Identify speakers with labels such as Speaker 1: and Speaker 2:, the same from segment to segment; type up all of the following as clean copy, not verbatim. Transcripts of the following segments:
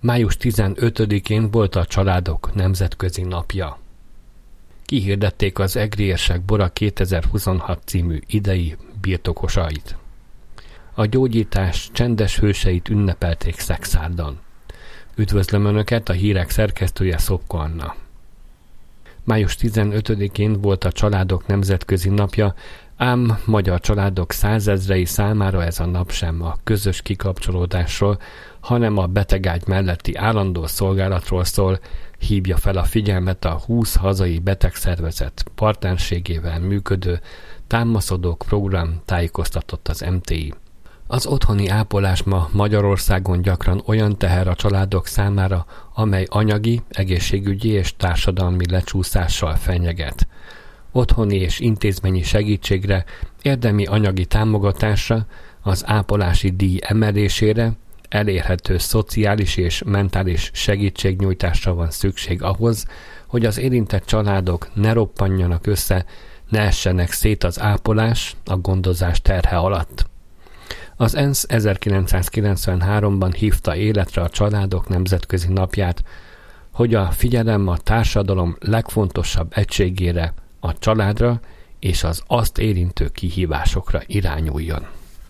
Speaker 1: Május 15-én volt a Családok Nemzetközi Napja. Kihirdették az Egri érsek bora 2026 című idei birtokosait. A gyógyítás csendes hőseit ünnepelték Szekszárdan. Üdvözlöm Önöket, a hírek szerkesztője Szopko Anna. Május 15-én volt a Családok Nemzetközi Napja, ám magyar családok százezrei számára ez a nap sem a közös kikapcsolódásról, hanem a betegágy melletti állandó szolgálatról szól, hívja fel a figyelmet a 20 hazai betegszervezet partnerségével működő Támaszodók program, tájékoztatott az MTI. Az otthoni ápolás ma Magyarországon gyakran olyan teher a családok számára, amely anyagi, egészségügyi és társadalmi lecsúszással fenyeget. Otthoni és intézményi segítségre, érdemi anyagi támogatásra, az ápolási díj emelésére, elérhető szociális és mentális segítségnyújtásra van szükség ahhoz, hogy az érintett családok ne roppanjanak össze, ne essenek szét az ápolás, a gondozás terhe alatt. Az ENSZ 1993-ban hívta életre a Családok Nemzetközi Napját, hogy a figyelem a társadalom legfontosabb egységére, a családra és az azt érintő kihívásokra irányuljon.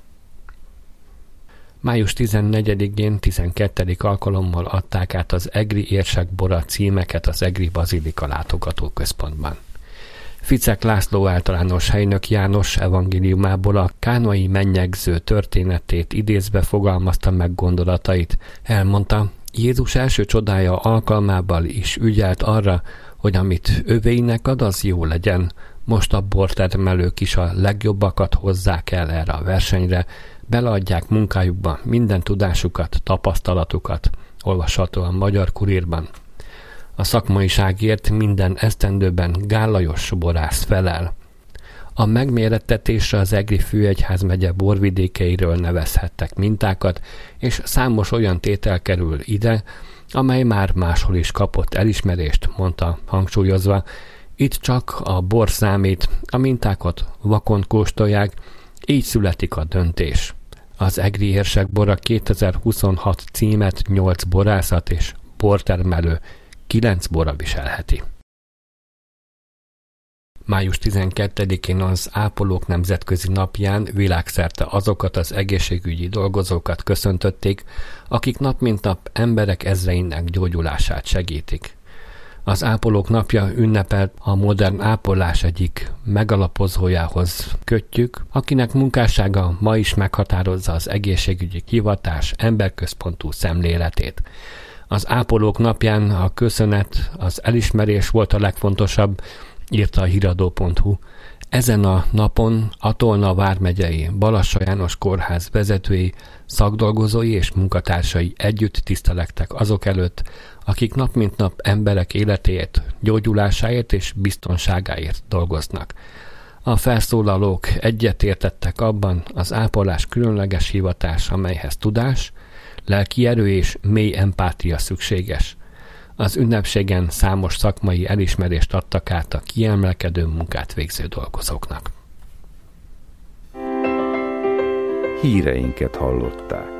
Speaker 1: Május 14-én 12. alkalommal adták át az Egri érsek bora címeket az Egri Bazilika látogatóközpontban. Ficek László általános helynök János evangéliumából a kánai mennyegző történetét idézve fogalmazta meg gondolatait. Elmondta, Jézus első csodája alkalmával is ügyelt arra, hogy amit övéinek ad, az jó legyen. Most a bortermelők is a legjobbakat hozzák el erre a versenyre, beleadják munkájukba minden tudásukat, tapasztalatukat, olvasható a Magyar Kurírban. A szakmaiságért minden esztendőben Gál Lajos borász felel. A megmérettetésre az Egri főegyházmegye borvidékeiről nevezhettek mintákat, és számos olyan tétel kerül ide, amely már máshol is kapott elismerést, mondta hangsúlyozva. Itt csak a bor számít, a mintákat vakon kóstolják, így születik a döntés. Az Egri érsek bora 2026 címet 8 borászat és bortermelő 9 bora viselheti. Május 12-én az Ápolók Nemzetközi Napján világszerte azokat az egészségügyi dolgozókat köszöntötték, akik nap mint nap emberek ezreinek gyógyulását segítik. Az Ápolók Napja ünnepelt a modern ápolás egyik megalapozójához kötjük, akinek munkássága ma is meghatározza az egészségügyi hivatás emberközpontú szemléletét. Az Ápolók Napján a köszönet, az elismerés volt a legfontosabb, írta a híradó.hu. Ezen a napon a Tolna vármegyei Balassa János Kórház vezetői, szakdolgozói és munkatársai együtt tisztelektek azok előtt, akik nap mint nap emberek életéért, gyógyulásáért és biztonságáért dolgoznak. A felszólalók egyetértettek abban, az ápolás különleges hivatás, amelyhez tudás, lelki erő és mély empátia szükséges. Az ünnepségen számos szakmai elismerést adtak át a kiemelkedő munkát végző dolgozóknak.
Speaker 2: Híreinket hallották.